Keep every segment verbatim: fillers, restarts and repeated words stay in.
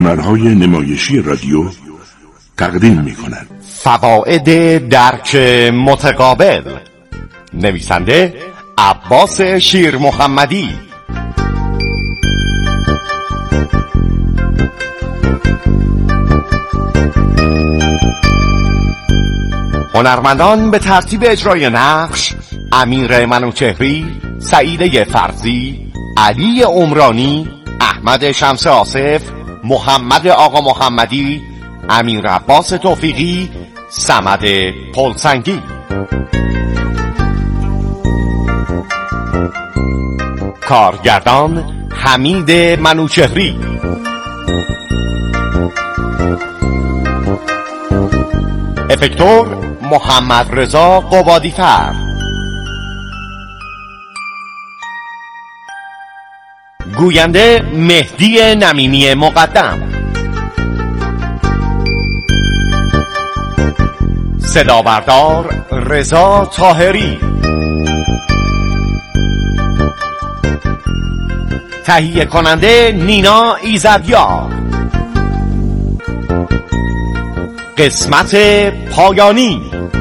هنرهای نمایشی رادیو تقدیم می کند. فواید درک متقابل. نویسنده عباس شیر محمدی. هنرمندان به ترتیب اجرای نقش: امیر منوچهری، سعیده فرزی، علی عمرانی، احمد شمس آصف، محمد آقا محمدی، امیر عباس توفیقی، صمد پلسنگی. کارگردان حمید منوچهری. افکتور محمد رضا قبادی‌فر. گوینده مهدی نمینی مقدم. صدابردار رضا طاهری. تهیه کننده نینا ایزدیار. قسمت پایانی.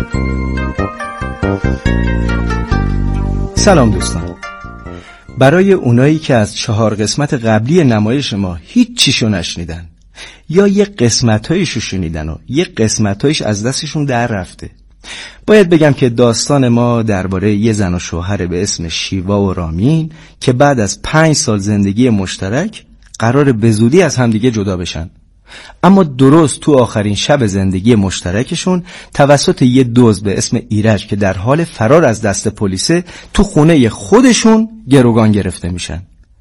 سلام دوستان. برای اونایی که از چهار قسمت قبلی نمایش ما هیچ چیشو نشنیدن یا یه قسمتایشو شنیدن و یه قسمتایش از دستشون در رفته، باید بگم که داستان ما درباره یه زن و شوهر به اسم شیوا و رامین که بعد از پنج سال زندگی مشترک قرار به زودی از همدیگه جدا بشن، اما درست تو آخرین شب زندگی مشترکشون توسط یه دزد به اسم ایرج که در حال فرار از دست پلیسه تو خونه خودشون گروگان گرفته میشن.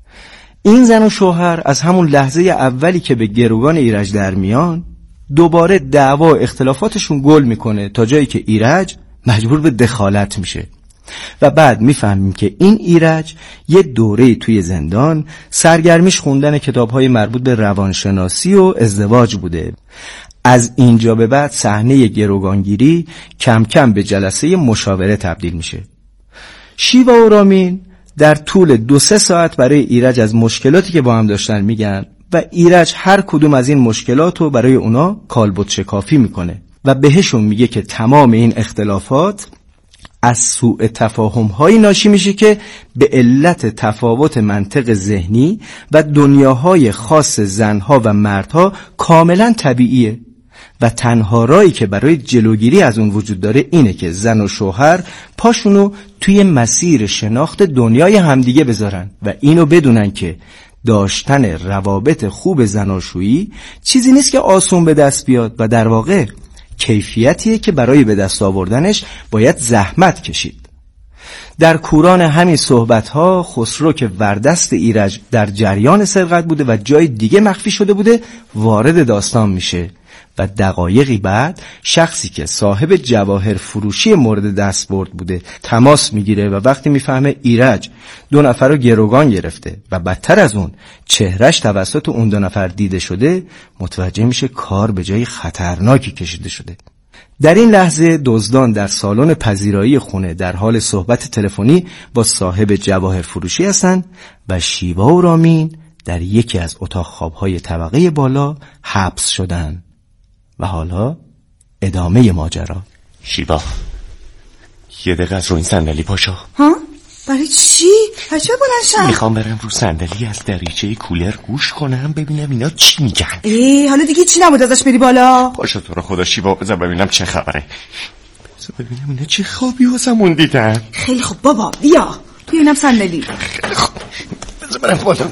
این زن و شوهر از همون لحظه اولی که به گروگان ایرج در میان دوباره دعوا و اختلافاتشون گل میکنه تا جایی که ایرج مجبور به دخالت میشه و بعد میفهمیم که این ایرج یه دوره توی زندان سرگرمیش خوندن کتاب‌های مربوط به روانشناسی و ازدواج بوده. از اینجا به بعد صحنه گروگانگیری کم کم به جلسه مشاوره تبدیل میشه. شیوا و رامین در طول دو سه ساعت برای ایرج از مشکلاتی که با هم داشتن میگن و ایرج هر کدوم از این مشکلات رو برای اونا کالبد شکافی میکنه و بهشون میگه که تمام این اختلافات از سوء تفاهم هایی ناشی میشه که به علت تفاوت منطق ذهنی و دنیاهای خاص زنها و مردها کاملا طبیعیه و تنها راهی که برای جلوگیری از اون وجود داره اینه که زن و شوهر پاشونو توی مسیر شناخت دنیای همدیگه بذارن و اینو بدونن که داشتن روابط خوب زناشویی چیزی نیست که آسون به دست بیاد و در واقع کیفیتیه که برای به دست آوردنش باید زحمت کشید. در کوران همین صحبت‌ها خسرو که وردست ایرج در جریان سرقت بوده و جای دیگه مخفی شده بوده وارد داستان میشه و دقایقی بعد شخصی که صاحب جواهر فروشی مورد دستبرد بوده تماس میگیره و وقتی میفهمه ایرج دو نفر رو گروگان گرفته و بدتر از اون چهرش توسط اون دو نفر دیده شده متوجه میشه کار به جای خطرناکی کشیده شده. در این لحظه دزدان در سالن پذیرایی خونه در حال صحبت تلفنی با صاحب جواهر فروشی هستن و شیوا و رامین در یکی از اتاق خوابهای طبقه بالا حبس شدن. و حالا ادامه ماجرا. شیوا یه دقیقه از رو این صندلی پاشو. ها؟ برای چی؟ بچه بلند شم. میخوام برم رو صندلی از دریچه کولر گوش کنم ببینم اینا چی میگن. ای حالا دیگه چی نبود ازش بری بالا؟ پاشو تو رو خدا شیوا بذار ببینم چه خبره. بذار ببینم اینا چه خوابی واسمون دیدن. خیلی خوب بابا بیا بیا اینم صندلی. خیلی خوب بذار برم بالا.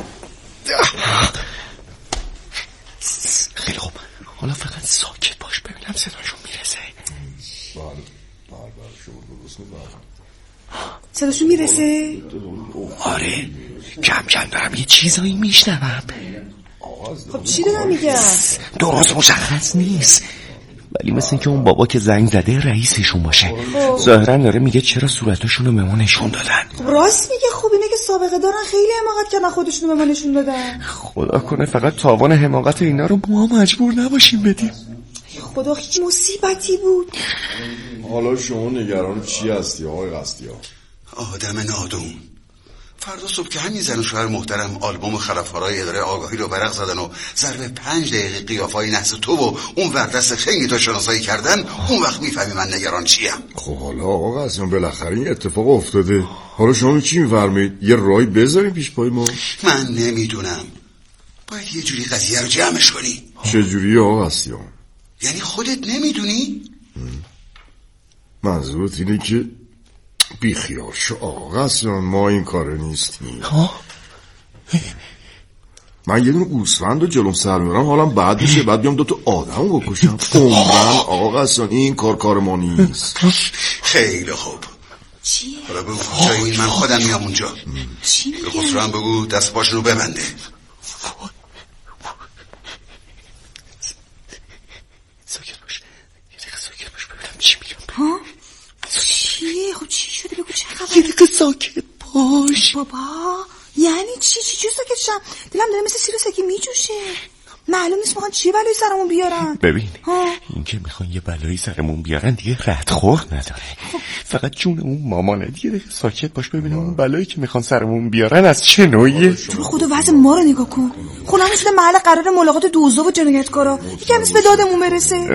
خیلی خوب حالا فقط ساکت باش ببینم صداشون میرسه. بله بله بله شما درست میگم. صداشون میرسه؟ آره کم کم دارم یه چیزایی میشنوم. خب چی دارم میگم؟ درست مشخص نیست ولی مثل اینکه اون بابا که زنگ زده رئیسشون باشه. ظاهرا داره میگه چرا صورتاشون رو به ما نشون دادن. خب راست میگه. خب اینه که سابقه دارن خیلی حماقت کردن خودشون رو به ما نشون دادن. خدا کنه فقط تاوان حماقت اینا رو ما مجبور نباشیم بدیم. خدا هیچ مصیبتی بود. حالا شما نگران چی هستی آقای قصدی ها؟ آدم نادون فردا صبح که همین زن و شوهر محترم آلبوم خلافکارای اداره آگاهی رو برق زدن و ضرب پنج دقیقه قیافای نحس تو و اون وردست خنگی تا شناسایی کردن، اون وقت میفهمی من نگران چیم. خب حالا آقا قاسم بالاخره این اتفاق افتاده، حالا شما چی میفرمایید؟ یه راهی بذاریم پیش پای ما؟ من نمیدونم، باید یه جوری قضیه رو جمعش کنی. چه جوری آقا قاسم؟ یعنی خودت نمیدونی؟ منظورت اینه که بیخیال شو آقا قاسم، ما این کاره نیستیم. ها؟ من یه دونه گوسفند رو جلوم سر میبرم حالا بعد میشه، بعد بیام دوتا آدم بکشم. عمرن آقا قاسم این کار کار ما نیست. خیلی خوب. چیه؟ حالا بگو کجایی این، من خودم میام اونجا. چی میگه؟ به خسرو هم بگو دست پاشون رو ببنده. ساکت باش، یه دقیقه ساکت باش ببینم چی میگم. ها؟ چیه؟ خب چی شده بگو چه خبره؟ یه دقیقه ساکت باش. بابا یعنی چی؟ چی چی ساکت شم؟ دلم داره مثل سیر و سکی میجوشه. معلوم نیست میخوان چی بلایی سرمون بیارن. ببین این که میخوان یه بلایی سرمون بیارن دیگه ردخور نداره. فقط جون اون مامانه. یه دقیقه ساکت باش ببینم اون بلایی که میخوان سرمون بیارن از چه نوعیه. تو خدا وضع ما رو نگاه کن. خونم مثل محل قرار ملاقات دوزا و جنایتکارا. یکم نیست به دادمون برسه.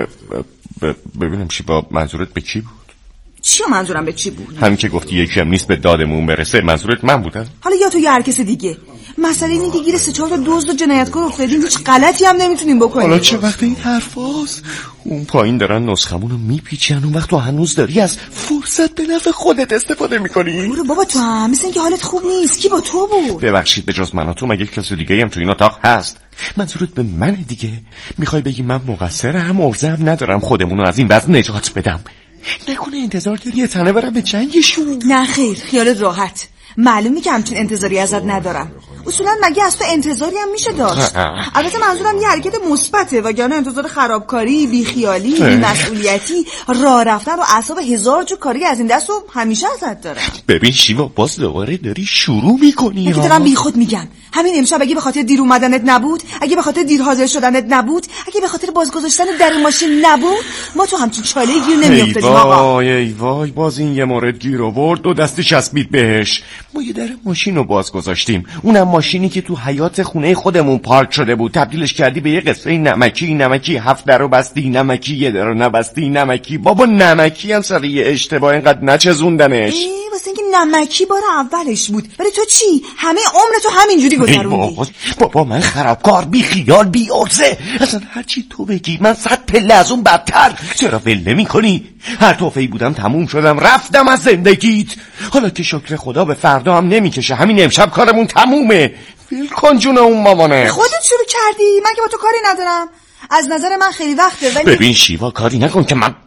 ببینم چی با منظورت به کی بود؟ چی منظورم به چی بود؟ همین که گفتی یکی هم نیست به دادمون برسه، منظورت من بودم؟ حالا یا تو یا هر کس دیگه. مسئله اینه که گیر سه چهار تا دزد و جنایتکار افتادیم، هیچ غلطی هم نمیتونیم بکنیم. حالا چه وقت این حرفاست؟ اون پایین دارن نسخمون رو میپیچن، اون وقت تو هنوز داری از فرصت به نفع خودت استفاده میکنی. برو بابا تو هم مثل اینکه حالت خوب نیست. کی با تو بود؟ ببخشید به جز من و تو مگه کسی دیگه هم تو این اتاق هست؟ منظورت به من دیگه؟ میخوای بگی من مقصرم، عرضه هم ندارم خودمون رو از این وضع نجات بدم؟ نکنه انتظار داری تنه برم به جنگشون؟ نه خیر، خیالت راحت. معلومه که همچین انتظاری ازت ندارم. اصولا مگه از تو انتظاری هم میشه داشت؟ البته منظورم یه حرکت مثبته، وگرنه انتظار خرابکاری، بیخیالی، بی‌مسئولیتی، راه رفتن و اعصاب هزار جو کاری از این دست رو همیشه ازت دارم. ببین شیوا باز دوباره داری شروع میکنی. مگه دارم بیخود میگم؟ همین امشب اگه به خاطر دیر اومدنت نبود، اگه به خاطر دیر حاضر شدنت نبود، اگه به خاطر باز گذاشتن در ماشین نبود، ما تو همچین چاله گیر نمیافتادیم آقا. وای ای وای باز این یه مورد گیر آورد و دستی چسبید بهش. ما یه در ماشین رو باز گذاشتیم، اونم ماشینی که تو حیاط خونه خودمون پارک شده بود، تبدیلش کردی به یه قصه نمکی. نمکی هفت درو بستی، نمکی یه درو نبستی، نمکی بابا نمکی هم سر یه اشتباه اینقدر نچزوندنش. واسه اینکه نمکی بار اولش بود. ولی تو چی؟ همه عمر تو همینجوری گذروندی. بابا, بابا من خرابکار، بی خیال، بی عرضه، اصلا هرچی تو بگی من صد پله از اون بدتر. چرا ول نمی‌کنی؟ هر توفه‌ای بودم تموم شدم، رفتم از زندگیت. حالا که شکر خدا به فردا هم نمیکشه، همین امشب کارمون تمومه. ول کن جون اون مامانه. خودت شروع کردی، من که با تو کاری ندارم. از نظر من خیلی وقته. ولی ببین شیوا کاری نکن که من.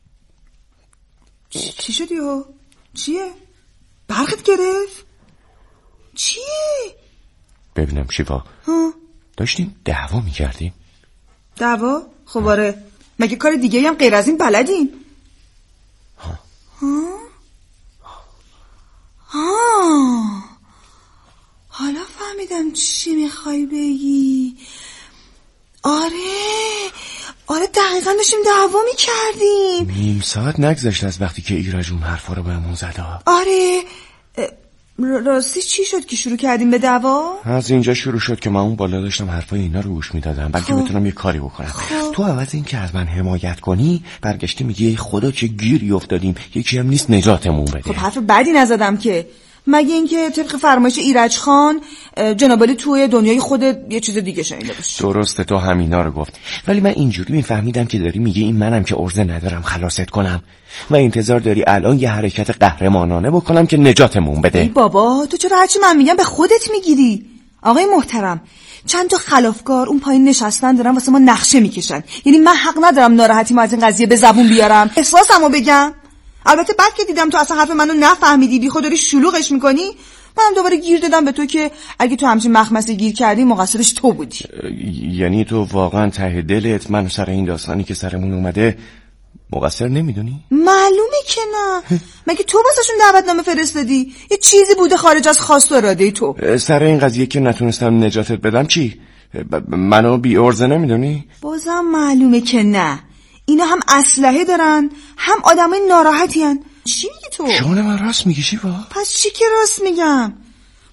چی شدی ها؟ چیه؟ برقت گرفت؟ چیه؟ ببینم شیوا ها؟ داشتیم دعوا میکردیم. دعوا؟ خب آره. مگه کار دیگه هم غیر از این بلدین؟ ها ها؟ ها حالا فهمیدم چی میخوای بگی. آره آره دقیقا داشتیم دعوا میکردیم. نیم ساعت نگذشت از وقتی که ایرج اون حرفا رو بهمون زد. آره راستی چی شد که شروع کردیم به دعوا؟ از اینجا شروع شد که من اون بالا داشتم حرفای اینا رو گوش میدادم بلکه خب. بتونم یه کاری بکنم. خب. تو عوض این که از من حمایت کنی برگشتی میگی خدا چه گیری افتادیم، یکی هم نیست نجاتمون بده. خب حرف بدی نزدم که، مگه اینکه طبق فرمایش ایرج خان جنابالی توی دنیای خودت یه چیز دیگه شنیده باشه. درسته تو همینا رو گفت، ولی من اینجوری میفهمیدم که داری میگه این منم که عرضه ندارم خلاصت کنم و انتظار داری الان یه حرکت قهرمانانه بکنم که نجاتمون بده. ای بابا تو چرا هرچی من میگم به خودت میگیری؟ آقای محترم چند تا خلافکار اون پایین نشستن دارن واسه ما نقشه میکشن، یعنی من حق ندارم ناراحتیمو از این قضیه به زبون بیارم، احساسمو بگم. البته بعد که دیدم تو اصلا حرف منو نفهمیدی، بی خود داری شلوغش میکنی، منم دوباره گیر دادم به تو که اگه تو همچین مخمسه گیر کردی مقصرش تو بودی. یعنی تو واقعا ته دلت منو سر این داستانی که سرمون اومده مقصر نمیدونی؟ معلومه که نه. مگه تو واسهشون دعوتنامه فرستادی؟ یه چیزی بوده خارج از خواست و اراده تو؟ سر این قضیه که نتونستم نجاتت بدم چی؟ منو بی عرضه نمیدونی؟ بازم معلومه که نه. اینا هم اسلحه دارن هم آدمای ناراحتی هن. چی میگی تو؟ جان من راست میگی شیوا؟ پس چی که راست میگم؟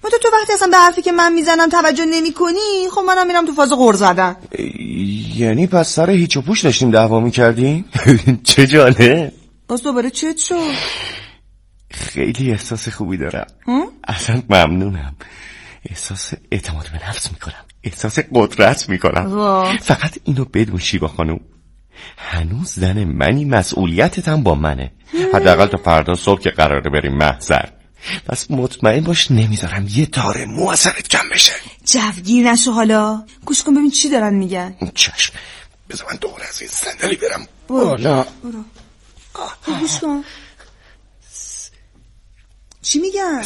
تو تو وقتی اصلا به حرفی که من میزنم توجه نمی کنی، خب منم میرم تو فاز غر زدن. یعنی پس سر هیچ و پوش داشتیم دعوا میکردیم؟ چه جاله؟ باز دوباره چت شد؟ خیلی احساس خوبی دارم. اصلا ممنونم. احساس اعتماد به نفس میکنم، احساس قدرت میکنم. فقط اینو بدون شیوا خانوم، هنوز زن منی، مسئولیتت هم با منه. حداقل تا فردا صبح که قراره بریم محضر. پس مطمئن باش نمیذارم یه تار مو اثرت کم بشه. جوگیر نشو حالا، گوش کن ببین چی دارن میگن. چشم، بذار من دوباره از این صندلی برم بالا. برو گوش کن چی میگن.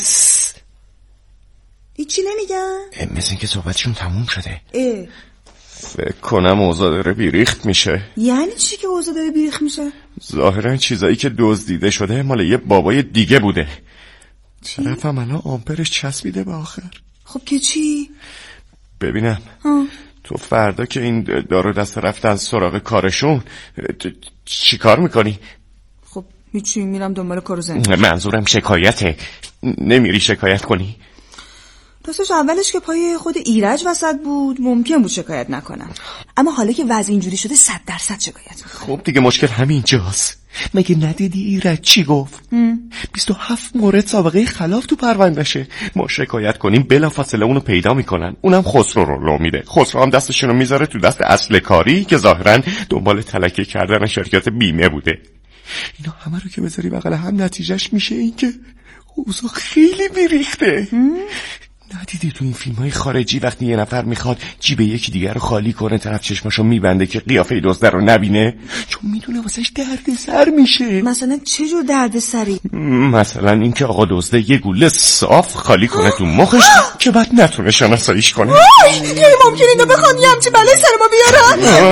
هیچی نمیگن، مثل اینکه صحبتشون تموم شده. اه. فکر کنم اوضاع داره بیریخت میشه. یعنی چی که اوضاع داره بیریخت میشه؟ ظاهرا چیزایی که دزدیده شده مال یه بابای دیگه بوده. طرفم الان آمپرش چسبیده به آخر. خب که چی؟ ببینم ها. تو فردا که این دارو دست رفتن سراغ کارشون چی کار میکنی؟ خب هیچی، میرم دنبال کارو زندگی. منظورم شکایته. نمیری شکایت کنی؟ راستش اولش که پای خود ایرج وسط بود ممکن بود شکایت نکنم، اما حالا که وضع اینجوری شده صد درصد شکایت میکنم. خب دیگه مشکل همینجاست. مگه ندیدی ایرج چی گفت؟ بیست و هفت مورد سابقه خلاف تو پروندهشه. ما شکایت کنیم بلافاصله اونو پیدا میکنن، اونم خسرو رو لو میده. خسرو هم دستشونو میذاره تو دست اصل کاری که ظاهرا دنبال تلکه کردن شرکت بیمه بوده. اینا همه رو که بذاری بغل هم نتیجهش میشه این که اوضاع خیلی بیریخته. ندیدی تو این فیلم های خارجی وقتی یه نفر میخواد جیب یکی دیگر رو خالی کنه طرف چشماشو میبنده که قیافه دزد رو نبینه، چون میدونه واسش درد سر میشه. مثلا چه جور درد سری؟ مثلا اینکه آقا دزده یه گوله صاف خالی کنه تو مخش که بعد نتونه شناساییش کنه. دیگه ممکنه اینو بخوان یه همچی بلای سر ما بیارن.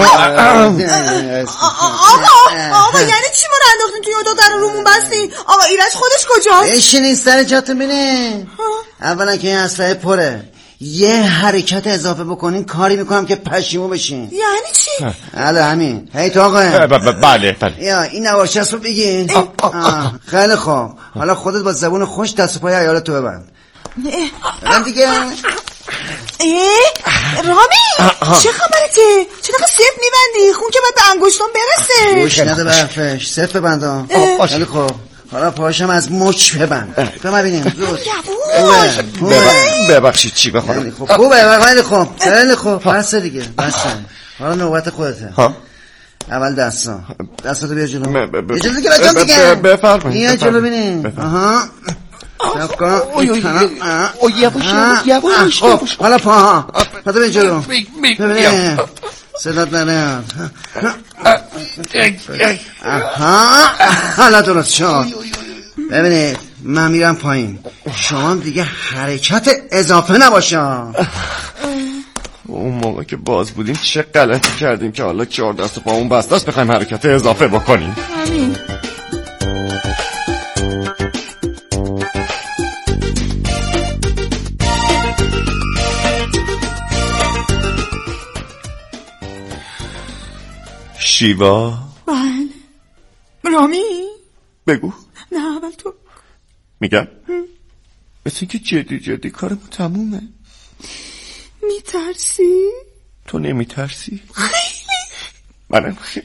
آقا آقا یعنی چی ما رو انداختین توی اتاق در رومون بستین؟ آقا ایرج خودش کجاست؟ بشینین سر جاتون ببینین. اولا که این اسلحه پره، یه حرکت اضافه بکنین کاری میکنم که پشیمون بشین. یعنی چی؟ حالا همین. هی تو آقا. بله بله. یا این نوارچست رو بگین. خیلی خوب، حالا خودت با زبون خوش دست و پای عیالتو ببند. ببند دیگه. رامی چه خبرته؟ چه دقیقه سیف میبندی؟ خون که باید به انگشتان برسه. گوش نده برفش، سیف ببندم. خیلی خوب، حالا پاشم از مچ ببند. ببین ببینیم ببخشید چی بخورم. خوب خوبه، خیلی خوب خیلی خوب. بس دیگه بس. حالا نوبت خودته. اول دستا دستاتو بیا جلو. اجازه دیگه بچه‌م دیگه بفرمایید. بیا جلو ببینیم. آها صبر کن. اوه یواش یواش یواش. حالا پاها پا بیا جلو. ببین صدات نمیاد. آها حالا درست شد. ببینید من میرم پایین، شما دیگه حرکت اضافه نباشه. اون موقع که باز بودیم چه غلطی کردیم که حالا چهار دست و پامون بسته است بخوایم حرکت اضافه بکنیم. همین. شیوا. بله رامی بگو. نه اول تو. میگم مثل اینکه جدی جدی کارمون تمومه. میترسی؟ تو نمیترسی؟ خیلی. منم خیلی.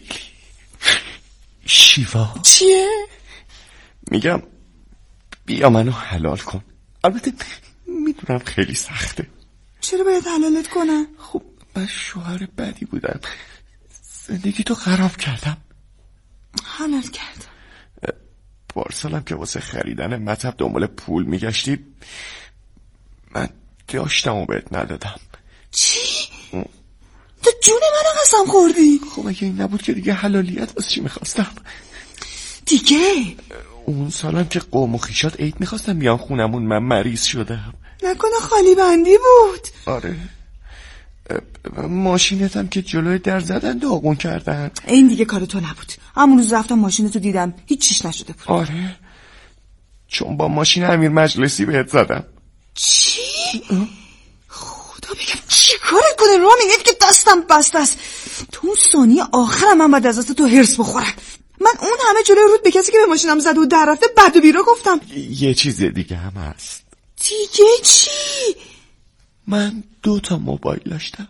شیوا چیه؟ میگم بیا منو حلال کن. البته میدونم خیلی سخته. چرا باید حلالت کنم؟ خب من شوهر بدی بودم، زندگی تو خراب کردم. حلال کردم. پارسالم که واسه خریدن مطب دنبال پول میگشتی من داشتم و بهت ندادم. چی؟ تو جون منو قسم خوردی؟ خب اگه این نبود که دیگه حلالیت واسه چی میخواستم دیگه؟ اون سالم که قوم و خیشات عید میخواستم بیان خونمون من مریض شدم. نکنه خالی بندی بود؟ آره. ماشینتم که جلوی در زدن داغون کردن. این دیگه کار تو نبود. همون روز رفتم ماشینتو دیدم هیچ چیش نشده بود. آره چون با ماشین امیر مجلسی بهت زدم. چی؟ خدا بگم چی کارت کنه رامی؟ نیدی که دستم بسته است. تو اون ثانیه آخرم من بعد از دست تو هرس بخورم. من اون همه جلوی رود به کسی که به ماشینم زد و در رفته بد و بیرا گفتم. یه چیز دیگه هم هست. دیگه چی؟ من دو تا موبایل داشتم.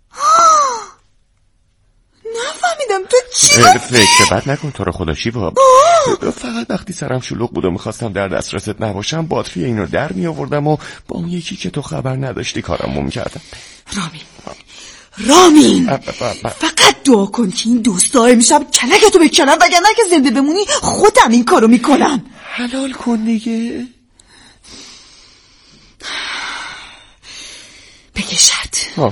نفهمیدم تو چی فکر بد نکن تو رو خدا شیوا. فقط وقتی سرم شلوغ بود و میخواستم در دسترست نباشم باتری اینو در می آوردم و با اون یکی که تو خبر نداشتی کارمو میکردم. رامین رامین فقط دعا کن که این دوستا امشب کلکتو بکنم وگرنه که زنده بمونی خودم این کارو میکنم. حلال کن دیگه. بگه شرط.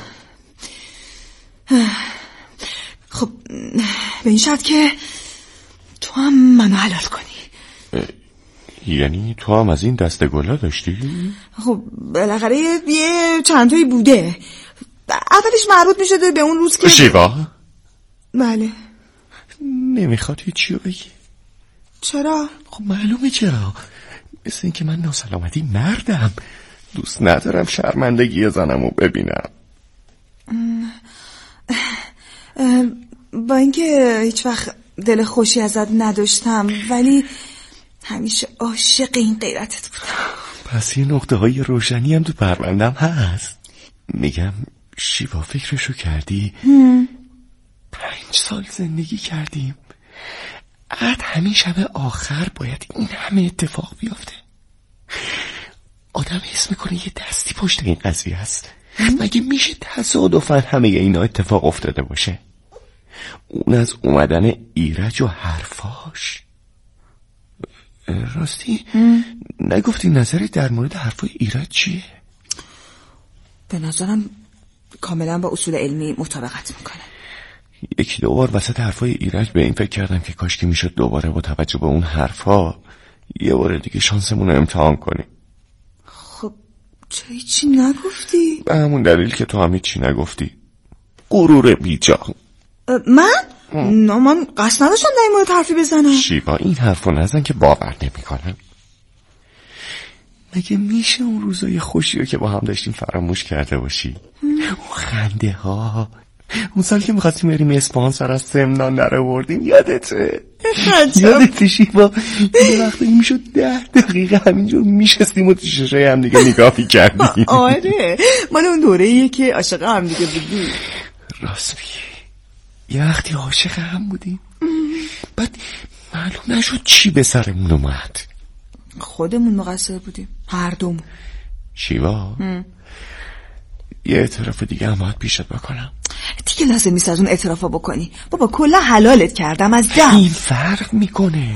خب به این شرط که تو هم منو حلال کنی. یعنی تو هم از این دسته گلا داشتی؟ خب بالاخره یه چند تایی بوده. اولش مربوط میشده به اون روز که شیوا. بله. نمیخواد هیچیو بگی؟ چرا؟ خب معلومه چرا. مثل این که من ناسلامتی مردم، دوست ندارم شرمندگی زنمو ببینم. با اینکه هیچ وقت دل خوشی ازت نداشتم ولی همیشه عاشق این غیرتت بودم. پس یه نقطه های روشنی هم تو پروندم هست. میگم شیوا فکرشو کردی؟ هم. پنج سال زندگی کردیم، عد همین شب آخر باید این همه اتفاق بیافته. آدم حس میکنه یه دستی پشت این قضیه هست. مگه میشه تصادفاً همه اینا اتفاق افتاده باشه؟ اون از اومدن ایرج و حرفاش. راستی ام. نگفتی نظری در مورد حرفای ایرج چیه؟ به نظرم کاملا با اصول علمی مطابقت میکنه. یکی دو بار وسط حرفای ایرج به این فکر کردم که کاش که میشد دوباره با توجه به اون حرفا یه بار دیگه شانسمون رو امتحان کنیم. خب چرا هیچی نگفتی؟ به همون دلیل که تو هم هیچی نگفتی. غرور بیجا. من؟ نه من قصد نداشتم در این مورد حرفی بزنم. شیوا این حرفو نزن که باور نمی کنم. مگه میشه اون روزای خوشی رو که با هم داشتیم فراموش کرده باشی؟ اون خنده ها، اون سال که میخواستیم بریم اصفهان سر از سمنان در آوردیم، یادته؟ یادته شیوا؟ یه وقتی میشد ده دقیقه همینجور میشستیم و تو چشای هم دیگه نگاه میکردیم. آره من اون دوره ایه که عاشق هم دیگه بودیم. راست میگی، یه وقتی عاشق هم بودیم بعد معلوم نشد چی به سرمون اومد. خودمون مقصر بودیم هر دومون. شیوا یه اعتراف دیگه هم باید پیشت بکنم. دیگه لازم نیست از اون اعترافا بکنی بابا، کلا حلالت کردم از دم. این فرق میکنه.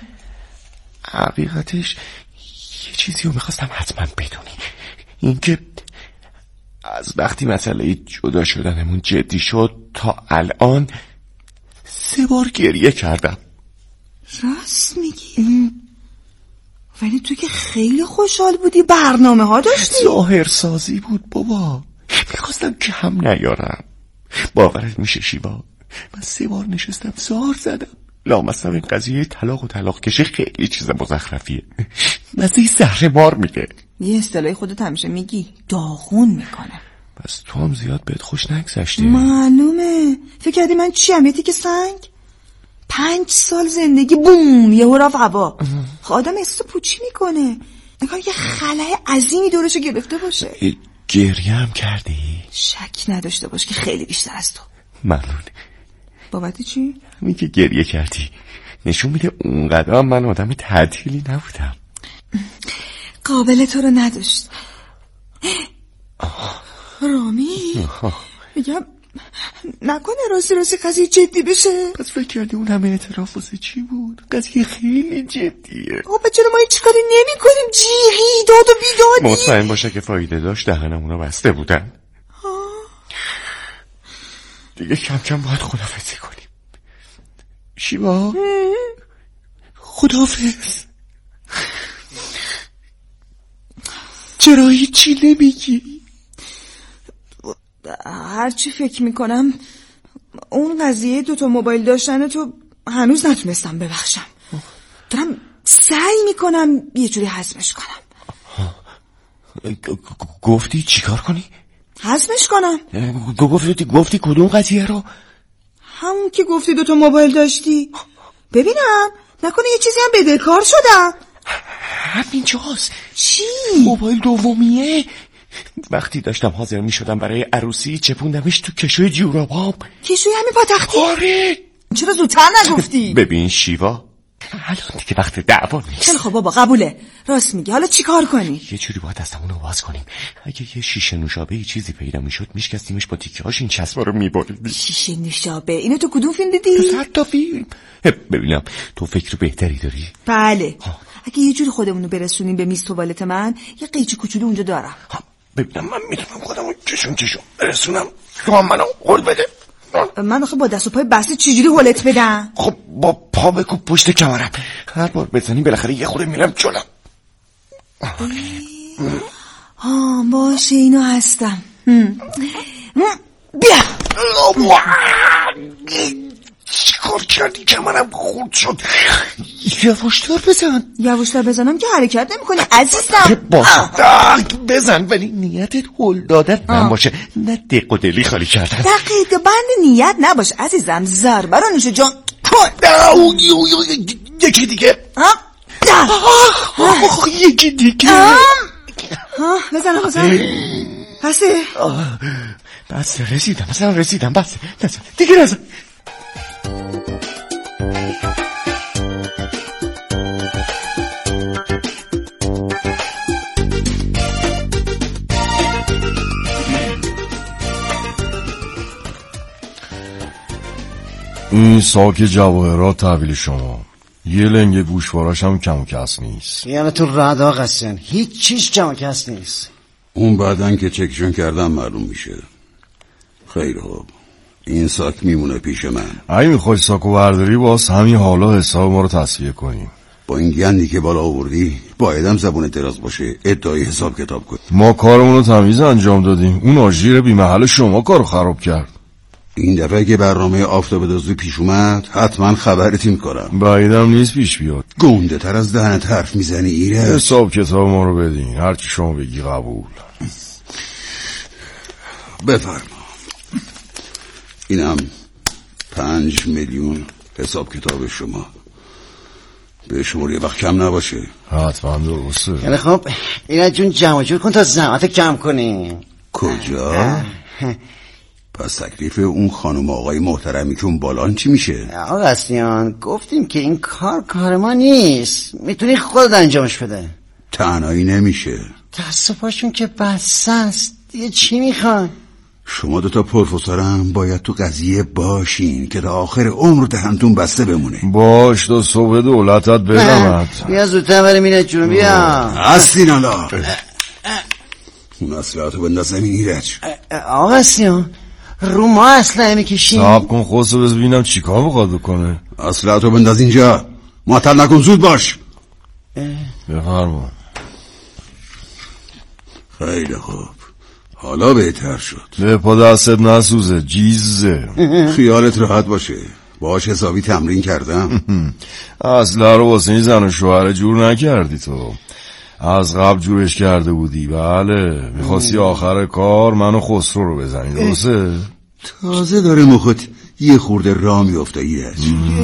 حقیقتش یه چیزی رو میخواستم حتما بدونی، اینکه از وقتی مسئله جدا شدنمون جدی شد تا الان سه بار گریه کردم. راست میگی؟ ولی تو که خیلی خوشحال بودی، برنامه ها داشتی. ظاهر سازی بود بابا، میخواستم کم نیارم. باورت میشه شیوا من سه بار نشستم زار زدم. لامصب این قضیه طلاق و طلاق کشی خیلی چیز مزخرفیه، مثل زهر مار میده. یه اصطلاحی خودت همیشه میگی، داغون میکنه. پس تو هم زیاد بهت خوش نگذشته. معلومه. فکر کردی من چیم؟ یه تیکه سنگ؟ پنج سال زندگی بوم یه هراف هوا. آدم احساس پوچی میکنه، انگار یه خلای عظیمی دورشو گرفته باشه. گریه هم کردی؟ شک نداشته باش که خیلی بیشتر از تو. ممنون. بابت چی؟ همین که گریه کردی نشون میده اونقدر من آدم تعطیلی نبودم. قابل تو رو نداشت. رامی میگم نکنه راستی راستی قضیه جدی بشه. پس فکر کردی اون همه اعتراف واسه چی بود؟ قضیه خیلی جدیه. آبا چرا ما هیچ کاری نمی کنیم؟ جیغی داد و بیدادی. مطمئن باشه که فایده داشت، دهنمونو بسته بودن. دیگه کم کم باید خداحافظی کنیم. شیوا خداحافظ. چرا هیچی نمیگی؟ هرچی فکر میکنم اون قضیه دوتا موبایل داشتن تو هنوز نتونستم ببخشم. دارم سعی میکنم یه جوری هضمش کنم. گفتی چیکار کنی؟ هضمش کنم. گفتی گفتی کدوم قضیه رو؟ همون که گفتی دوتا موبایل داشتی. ببینم نکنه یه چیزی هم بدهکار شدم. همینجاست. چی؟ موبایل دومیه. وقتی داشتم حاضر می شدم برای عروسی چپوندمش تو کشوی جورابام. کشوی همین پاتختی؟ آره. چرا زودتر نگفتی؟ ببین شیوا، الان دیگه وقت دعوا نیست. خیلی خب بابا قبوله، راست میگی. حالا چی کار کنی؟ یه جوری باید دستمونو باز کنیم. اگه یه شیشه نوشابه چیزی پیدا میشد میشکستیمش با تیکه هاش، این چسبا رو میبریدیم. شیشه نوشابه؟ اینو تو کدوم فیلم دیدی؟ تو صد تا فیلم. ببینم تو فکر بهتری داری؟ بله. اگه یه جوری خودمونو برسونیم به میز توالت من، یه قیچی کوچولو اونجا دارم. ببینم من میتونم خودمو کشون کشون برسونم. تو هم منو قول بده. من آخه با دست و پای بسته چجوری هولت بدم؟ خب با پا بکوب پشت کمرم. هر بار بزنی بالاخره یه خورده میرم جلوم. ها باشه اینو هستم. بیا. چیکار کردی؟ کمرم خورد شد. یواشتر بزن. یواشتر بزنم که حرکت نمی کنی عزیزم. باشه بزن، ولی نیتت هل دادن نباشه، نه دق و دلی خالی کردن. دقیقه بند نیت نباشه عزیزم. ضربه رو نوشه جان یکی دیگه. یکی دیگه. بزن بزن. بسه بسه رسیدم مثلا رسیدم. بسه نزن دیگه نزن. این ساک جواهرات تحویل شما. یه لنگ گوشوارش هم کم و کس نیست. یعنی تو ردا قسن هیچ چیز کم و کس نیست. اون بعدن که چکشون کردم معلوم میشه. خیلی خوب، این ساک میمونه پیش من. اگه میخوای ساکو برداری باز همین حالا حساب ما رو تصفیه کنیم. با این گندی که بالا آوردی بایدم زبون دراز باشه ادعای حساب کتاب کن. ما کارمون رو تمیز انجام دادیم، اون آژیر بی محل شما کارو خراب کرد. این دفعه که برنامه آفتاب دزدی پیش اومد حتما خبرت میکنم. بعیدم نیست پیش بیاد. گنده تر از دهنت حرف میزنی ایره. حساب کتاب ما رو بدین، هرچی شما بگی قبول. بفرما. اینم پنج میلیون حساب کتاب شما. به شما یه وقت کم نباشه. حتما درسته. یعنی خب اینا جون جمع جور کن تا زحمت کم کنی. کجا؟ پس تکلیف اون خانم آقای محترمی که اون بالان چی میشه؟ آقا قصدیان گفتیم که این کار کار ما نیست، میتونی خودت انجامش بده. تنهایی نمیشه. دست و پاشون که بسته است دیگه چی میخوان؟ شما دوتا پروفسورم باید تو قضیه باشین که تا آخر عمر دهنتون بسته بمونه. باش تا صبح دولتت بدمت. بیا زودتر بریم اینه جون بیا. هستین حالا اون اصلاحاتو بنداز زمین ایرج. آقا قصدیان رو ما اصلا میکشیم. صاحب کن خودتو بز ببینم چی کار بخواد بکنه. اصلاحاتو بنداز اینجا، معطل نکن، زود باش. بفرما. خیلی خوب، حالا بهتر شد. به پا دستت نسوزه جیزه. خیالت راحت باشه، باش حسابی تمرین کردم. اصلا رو واسه این زن و شوهر جور نکردی تو، از قبل جورش کرده بودی. بله میخواستی آخر کار منو خسرو رو بزنی، درسته؟ تازه داره مخت یه خورده را میفته ایرج،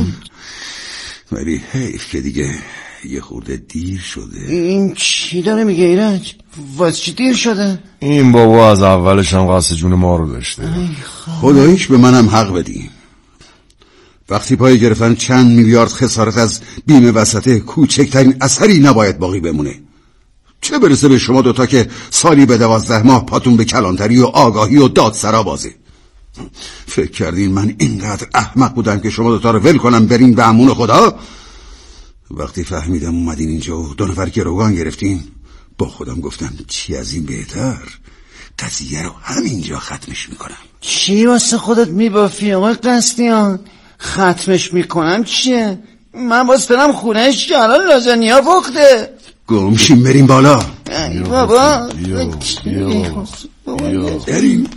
ولی حیف که دیگه یه خورده دیر شده. این چی داره میگه ایرج؟ واسه چی دیر شده؟ این بابا از اولش هم قصد جون ما رو داشته. خداییش به منم حق بدیم. وقتی پای گرفتن چند میلیارد خسارت از بیمه وسطه کوچکترین اثری نباید باقی بمونه. چه برسه به شما دوتا که سالی به دوازده ماه پاتون به کلانتری و آگاهی و دادسرا بازه. فکر کردین من اینقدر احمق بودم که شما دوتا رو ول کنم برین به امون خدا؟ وقتی فهمیدم اومدین اینجا و دو نفر گروگان گرفتین، با خودم گفتم چی از این بهتر، قضیه رو همینجا ختمش میکنم. چی واسه خودت میبافی آقای قصدیان؟ ختمش میکنم چیه؟ من باز برم خونهش که الان لازنیا پخته. گمشیم بریم بالا. ای بابا بریم.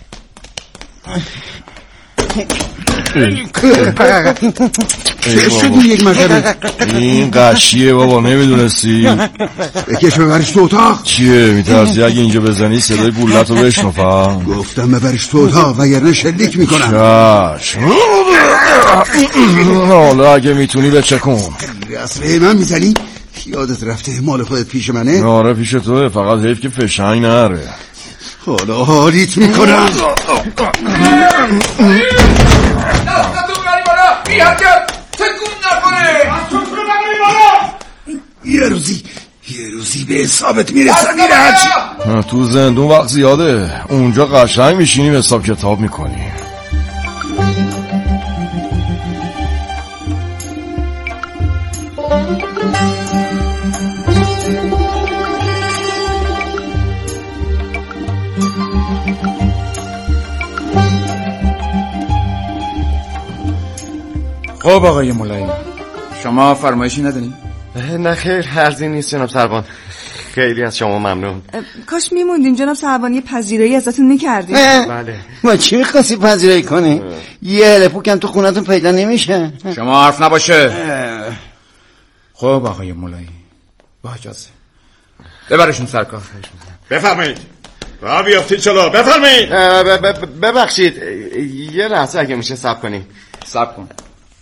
چه شدی یک مرتبه؟ این قشیه بابا نمیدونستی؟ بکش ببرش تو اتاق. چیه میترسی اگه اینجا بزنی صدای گولت رو بشنفم؟ گفتم ببرش تو اتاق وگرنه شلیک میکنم. چشم. حالا اگه میتونی بچکن. اصله من میزنی؟ یادت رفته مال خودت پیش منه؟ آره پیش توه، فقط حیف که فشنگ نره. حالا حالیت میکنم. یه روزی یه روزی به حسابت میرسم. میره هرچی تو زندون وقت زیاده، اونجا قشنگ میشینیم حساب کتاب میکنیم. خب آقای مولایی، شما فرمایشی ندارین؟ نه خیر، عرضی نیست جناب سروان. خیلی از شما ممنون. کاش میموندین جناب سروان، یه پذیرایی ازتون میکردیم. بله. ما چی میخواستی پذیرایی کنی؟ یه هلپو کم تو خونتون پیدا نمیشه. شما حرف نباشه. خب آقای مولایی، با اجازه ببرشون سرکار. بفرمایید. را بیافتید چلو، بفرمایید. ببخشید یه لحظه اگه میشه صبر کنیم. صبر کن.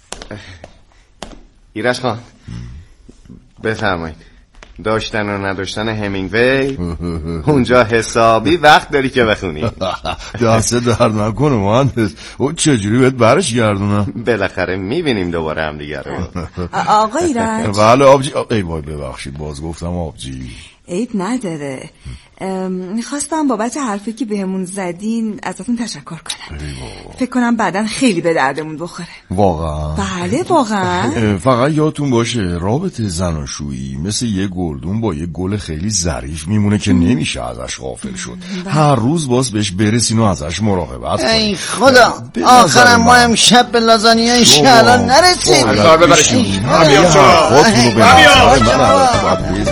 ایرج خان بفرمایید. داشتن و نداشتن همینگوی اونجا حسابی وقت داری که بخونی. دست درد نکنه مهندس، او چجوری بهت برش گردونم؟ بالاخره میبینیم دوباره هم دیگر رو. آقا ایرج. بله آبجی. ای وای ببخشید باز گفتم آبجی. عیب نداره. میخواستم بابت حرفی که بهمون زدین ازتون تشکر کنم. فکر کنم بعدن خیلی به دردمون بخوره. واقعا؟ بله واقعا. فقط یادتون باشه رابطه زناشویی مثل یه گلدون با یه گل خیلی ظریف میمونه که نمیشه ازش غافل شد. هر روز باز بهش برسین و ازش مراقبت کنین. ای خدا، آخرم ما امشب به لازانیای شهران نرسیم. بذار ببرشیم. همین خودتونو ببرشیم.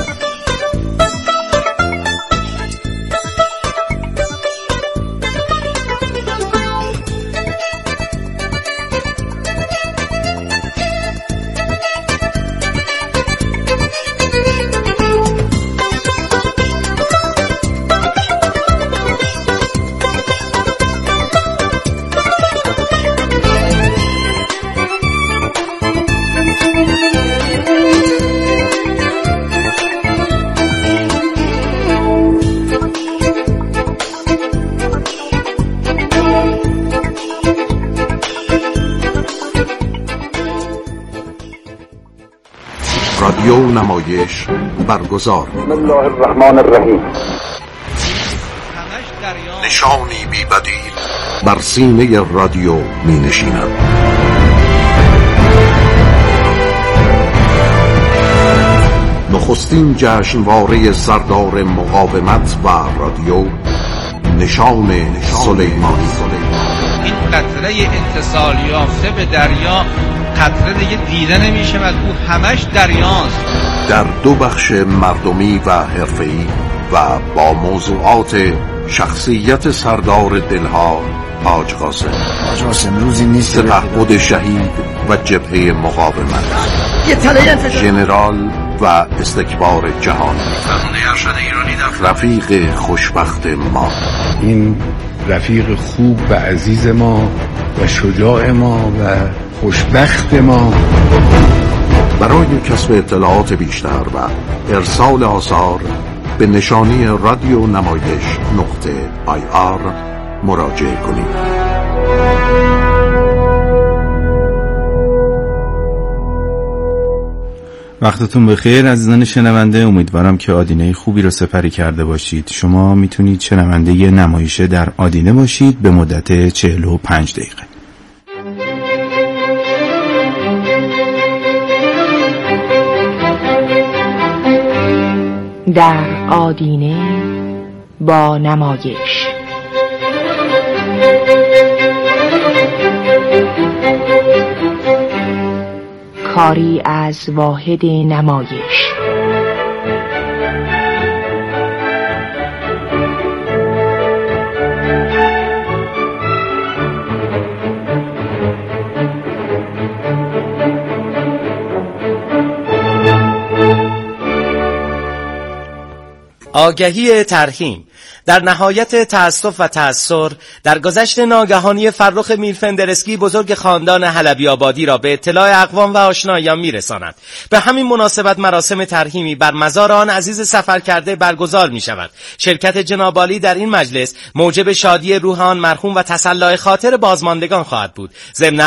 رادیو نمایش برگزار. بسم الله الرحمن الرحیم. نشانی بی بدیل بر سینه رادیو می نشیند. نخستین جشنواره سردار مقاومت و رادیو، نشان سلیمانی. این قطره اتصال یافته به دریا قطره دیگه دیده نمیشه و او همش دریاست. در دو بخش مردمی و حرفه‌ای و با موضوعات شخصیت سردار دلها حاج قاسم. حاج قاسم روزی نیست سپهبد شهید و جبهه مقاومت، یه تله ژنرال و استکبار جهانی، رفیق خوشبخت ما. این رفیق خوب و عزیز ما و شجاع ما و خوشبخت ما. برای کسب اطلاعات بیشتر و ارسال آثار به نشانی رادیو نمایش نقطه آی آر مراجعه کنید. وقتتون بخیر عزیزان شنونده، امیدوارم که آدینه خوبی رو سپری کرده باشید. شما میتونید شنونده ی نمایشه در آدینه باشید به مدت چهل و پنج دقیقه. در آدینه با نمایش. کاری از واحد نمایش. آگهی ترحیم. در نهایت تأسف و تأثر در گذشت ناگهانی فرخ میرفندرسکی بزرگ خاندان حلبی آبادی را به اطلاع اقوام و آشنایان میرساند. به همین مناسبت مراسم ترحیمی بر مزار آن عزیز سفر کرده برگزار می شود. شرکت جناب عالی در این مجلس موجب شادی روح آن مرحوم و تسلی خاطر بازماندگان خواهد بود. ضمن